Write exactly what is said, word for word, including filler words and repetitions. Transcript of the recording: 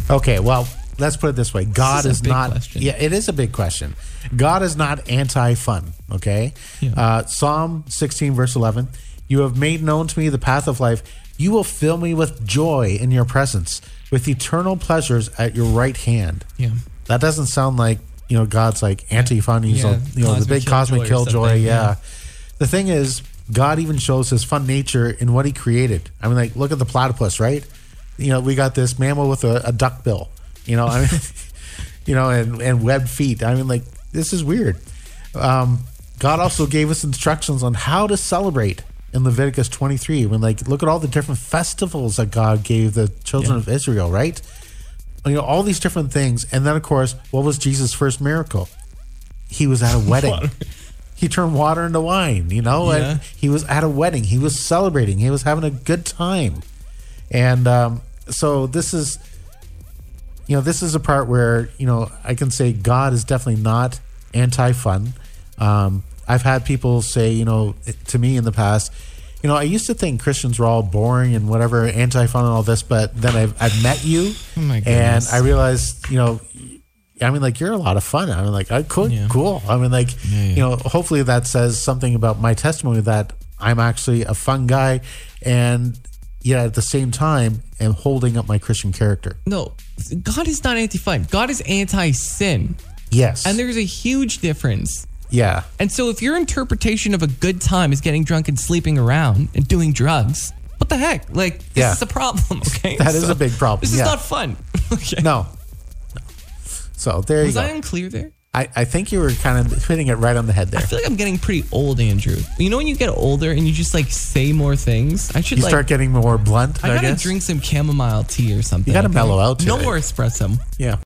Okay, well, let's put it this way. God This is is, a big not. question. Yeah, it is a big question. God is not anti-fun. Okay. Yeah. Uh, Psalm sixteen, verse eleven. You have made known to me the path of life. You will fill me with joy in your presence, with eternal pleasures at your right hand. Yeah. That doesn't sound like, you know, God's like anti-fun. He's Yeah, like, you know, the cosmic big cosmic killjoy or killjoy. something, Yeah. yeah. The thing is, God even shows his fun nature in what he created. I mean, like, look at the platypus, right? You know, we got this mammal with a, a duck bill, you know, I mean, you know, and, and webbed feet. I mean, like, this is weird. Um, God also gave us instructions on how to celebrate in Leviticus twenty-three. I mean, like, look at all the different festivals that God gave the children Yeah. of Israel, right? You know, all these different things. And then, of course, what was Jesus' first miracle? He was at a wedding. Water. He turned water into wine, you know, Yeah. and he was at a wedding. He was celebrating. He was having a good time. And um, so this is, you know, this is a part where, you know, I can say God is definitely not anti-fun. Um, I've had people say, you know, to me in the past, you know, I used to think Christians were all boring and whatever, anti-fun and all this, but then I've, I've met you Oh my and goodness. I realized, you know, I mean, like, you're a lot of fun. I mean, like, I could, Yeah. cool. I mean, like, Yeah, yeah. you know, hopefully that says something about my testimony that I'm actually a fun guy and yet at the same time am holding up my Christian character. No, God is not anti-fun. God is anti-sin. Yes. And there's a huge difference. yeah. And so if your interpretation of a good time is getting drunk and sleeping around and doing drugs, what the heck? Like, this Yeah. is a problem, okay? That is a big problem, This is yeah. not fun. Okay. No. No. So there Was you go. I unclear there? I, I think you were kind of hitting it right on the head there. I feel like I'm getting pretty old, Andrew. You know when you get older and you just like say more things? I should You like start getting more blunt, I, I gotta guess. drink some chamomile tea or something. You gotta okay? mellow out to No it. more espresso. Yeah.